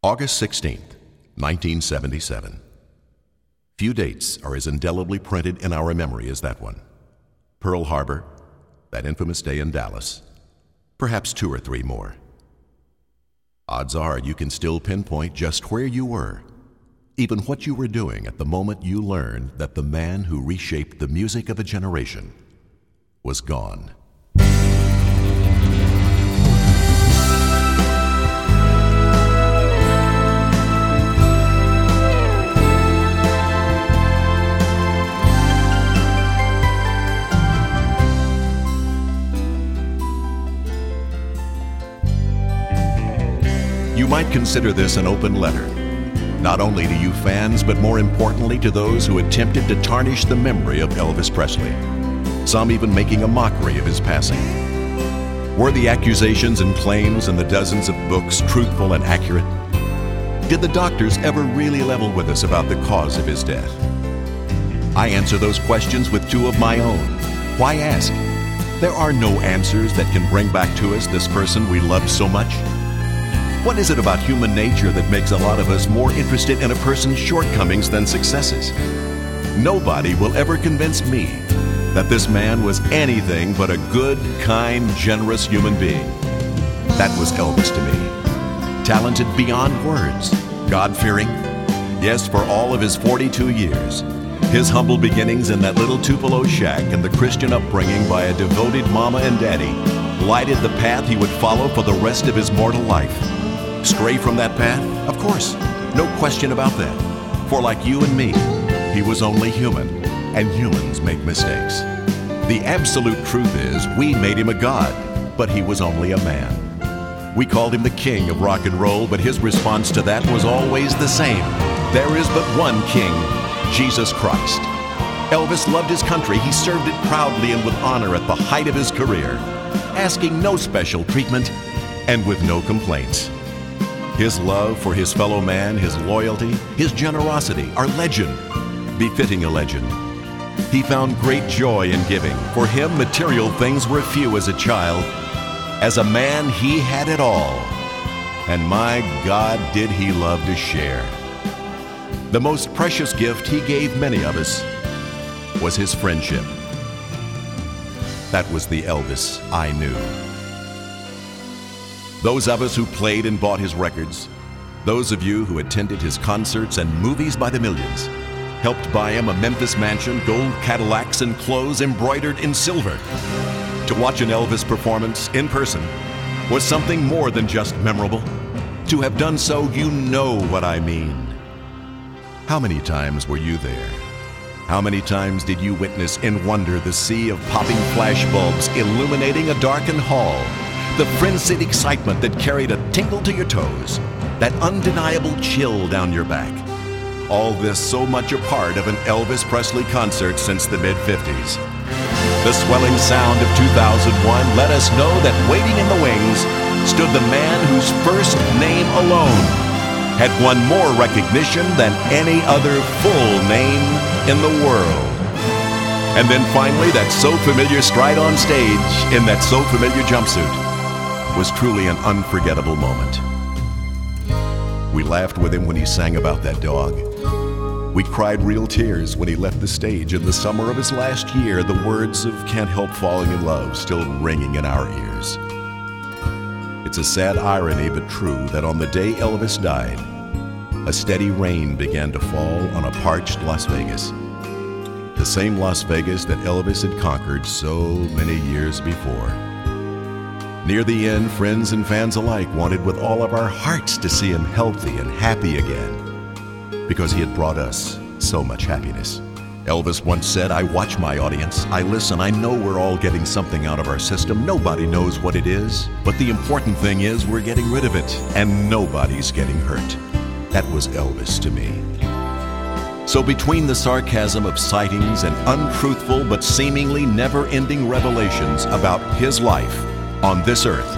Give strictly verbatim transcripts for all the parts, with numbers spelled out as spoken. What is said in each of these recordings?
August sixteenth, nineteen seventy-seven. Few dates are as indelibly printed in our memory as that one. Pearl Harbor, that infamous day in Dallas, perhaps two or three more. Odds are you can still pinpoint just where you were, even what you were doing at the moment you learned that the man who reshaped the music of a generation was gone. You might consider this an open letter, not only to you fans, but more importantly to those who attempted to tarnish the memory of Elvis Presley, some even making a mockery of his passing. Were the accusations and claims in the dozens of books truthful and accurate? Did the doctors ever really level with us about the cause of his death? I answer those questions with two of my own. Why ask? There are no answers that can bring back to us this person we loved so much. What is it about human nature that makes a lot of us more interested in a person's shortcomings than successes? Nobody will ever convince me that this man was anything but a good, kind, generous human being. That was Elvis to me. Talented beyond words, God-fearing. Yes, for all of his forty-two years, his humble beginnings in that little Tupelo shack and the Christian upbringing by a devoted mama and daddy lighted the path he would follow for the rest of his mortal life. Stray from that path? Of course, no question about that. For like you and me, he was only human, and humans make mistakes. The absolute truth is, we made him a god, but he was only a man. We called him the king of rock and roll, but his response to that was always the same. There is but one king, Jesus Christ. Elvis loved his country. He served it proudly and with honor at the height of his career, asking no special treatment and with no complaints. His love for his fellow man, his loyalty, his generosity are legend, befitting a legend. He found great joy in giving. For him, material things were few as a child. As a man, he had it all. And my God, did he love to share. The most precious gift he gave many of us was his friendship. That was the Elvis I knew. Those of us who played and bought his records, those of you who attended his concerts and movies by the millions, helped buy him a Memphis mansion, gold Cadillacs, and clothes embroidered in silver. To watch an Elvis performance in person was something more than just memorable. To have done so, you know what I mean. How many times were you there? How many times did you witness in wonder the sea of popping flashbulbs illuminating a darkened hall? The frenzied excitement that carried a tingle to your toes, that undeniable chill down your back. All this so much a part of an Elvis Presley concert since the mid-fifties. The swelling sound of two thousand one let us know that waiting in the wings stood the man whose first name alone had won more recognition than any other full name in the world. And then finally, that so familiar stride on stage in that so familiar jumpsuit was truly an unforgettable moment. We laughed with him when he sang about that dog. We cried real tears when he left the stage in the summer of his last year, the words of Can't Help Falling in Love still ringing in our ears. It's a sad irony, but true, that on the day Elvis died, a steady rain began to fall on a parched Las Vegas. The same Las Vegas that Elvis had conquered so many years before. Near the end, friends and fans alike wanted with all of our hearts to see him healthy and happy again, because he had brought us so much happiness. Elvis once said, I watch my audience, I listen, I know we're all getting something out of our system. Nobody knows what it is, but the important thing is we're getting rid of it, and nobody's getting hurt. That was Elvis to me. So between the sarcasm of sightings and untruthful but seemingly never-ending revelations about his life on this earth,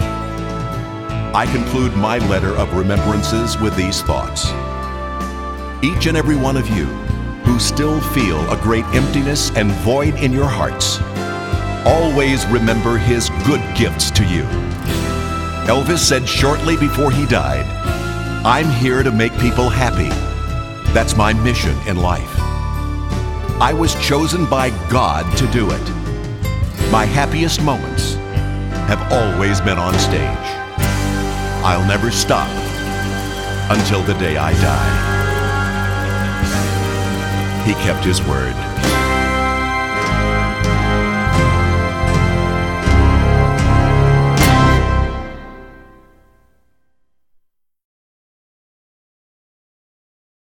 I conclude my letter of remembrances with these thoughts. Each and every one of you who still feel a great emptiness and void in your hearts, always remember his good gifts to you. Elvis said shortly before he died, I'm here to make people happy. That's my mission in life. I was chosen by God to do it. My happiest moments have always been on stage. I'll never stop until the day I die. He kept his word.